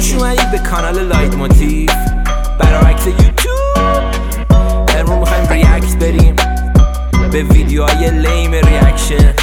خوش اومدید به کانال لایت موتیف. برعکس یوتیوب امروز میخوایم ریاکت بریم به ویدیوهای لیم ریاکشن.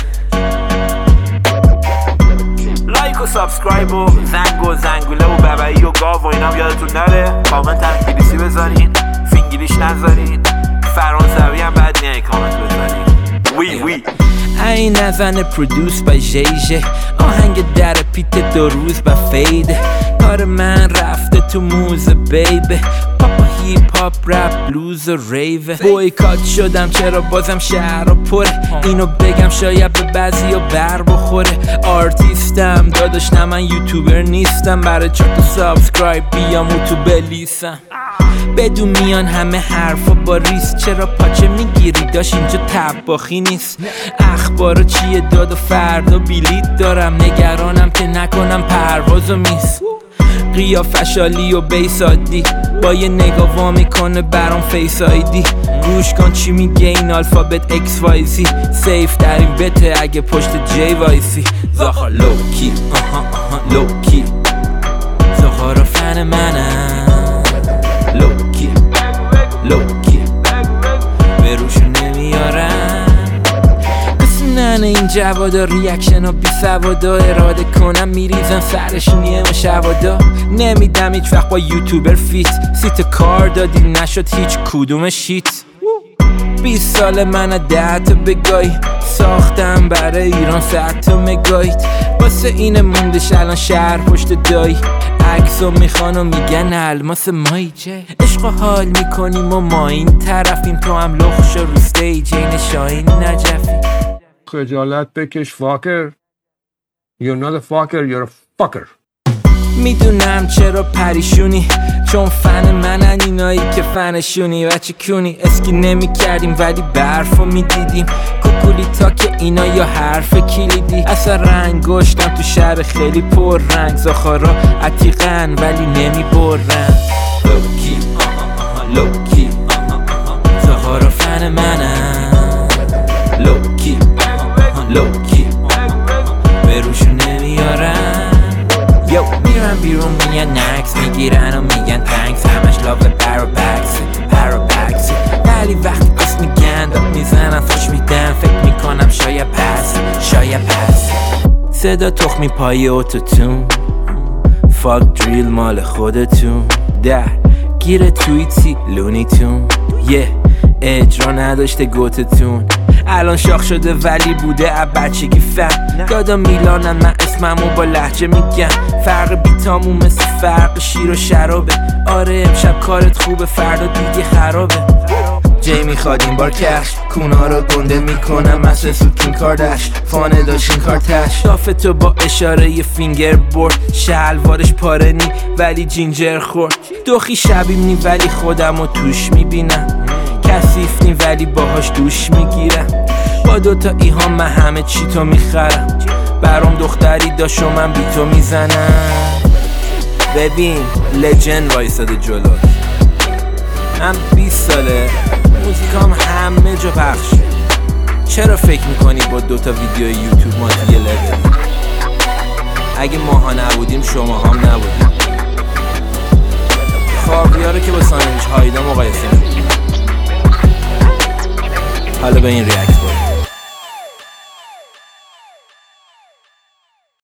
لایک و سابسکرایب و زنگ و زنگوله و ببعی و گاو و اینام یادتون نره. کامنت هم انگلیسی بذارین، فینگلیش نذارین، فرانسوی هم بد نیای کامنت بذارین. وی این نزنه پرودوس با جیجه، آهنگ در پیت 2 روز با فید. کار من رفته تو موزه بیبه، پاپا هیپ هاپ رپ بلوز و ریوه. بویکات شدم چرا بازم شهر و پره، اینو بگم شاید به بعضی و بر بخوره. آرتیستم داداش نه من یوتیوبر نیستم، برای 4 تا سابسکرایب بیام و تو بلیسم. بدون میان همه حرفا با ریس، چرا پاچه میگیری داشت اینجا تباخی نیست. اخبارو چیه داد و فردا بیلیت دارم، نگرانم که نکنم پروازو میس. قیافش عالی و بیس عادی، با یه نگاه وا میکنه برام فیس آیدی. گوش کن چی میگه این الفابت ایکس وای زی، سیف در این بته اگه پشت جی وایسی. زاخا لوکی لوکی، زاخارا فن منم لوکی لوکی، به روشو نمیارم. بسنن این جوادا ریاکشن و بی سوادا، اراده کنم میریزم سرشونیه و شوادا. نمیدم هیچ وقت با یوتیوبر فیت، سیت کار دادی نشد هیچ کدوم شیت. 20 سال من 10 تا بگای ساختم برای ایران 100 تا مگایت. واسه این موندش الان شهر پشت دایی، عکسو میخوان و میگن الماس مایی. چه عشق و حال میکنیم و ما این طرفیم، تو هم لخش و رو ستیج این شاهین نجفی. خجالت بکش فاکر. You're not a fucker, you're a fucker. میدونم چرا پریشونی، چون فن منن اینایی که فنشونی. بچه کونی اسکی نمی کردیم ولی برفو میدیدیم. کوکولی تا که اینا یا حرف کلیدی. اصلا رنگ گشتم تو شهر خیلی پر رنگ، زاخارا عتیقن ولی نمی برن. لوکی لوکی، زاخارا فن منن لوکی لوکی، به روشو نمیارن. یو میرن بیرون میگن نکس میگیرن و میگن تنکس، همش لاف پروبکس. ولی وقتی کس میگن داد میزنن فش میدن، فکر میکنم شاید پس صدا تخمی پای اوتوتون. فاک دریل مال خودتون، در گیر توییتی لونیتون. اجرا نداشته گوتتون، الان شاخ شده ولی بوده از بچگی فهم. دادا میلانم من اسممو با لهجه میگم، فرق بیتامون مثل فرق شیر و شرابه. آره امشب کارت خوبه فردا دیگه خرابه. جی میخواد این بار کش، کونا رو گنده میکنم مثل سوکین کاردش. فانه داشتین کارتش دافتو با اشاره ی فینگر بورد. شلوارش پاره نی ولی جینجر خورد. دوخی شبیم نی ولی خودمو توش میبینم، کثیف نی ولی باهاش دوش میگیرم. با 2 تا ایهام من همه چی تو میخرم، برام دختری داشت و من بی تو میزنم. ببین لجند وایساده جلو، من 20 ساله موزیکام همه جا پخش. چرا فکر میکنی با 2 تا ویدیو یوتیوب ما دیگه لول؟ اگه ماها نبودیم شما هم نبودیم. خاویار رو که با ساندویچ هایدا مقایسه میکنیم. حالا به این ریاکت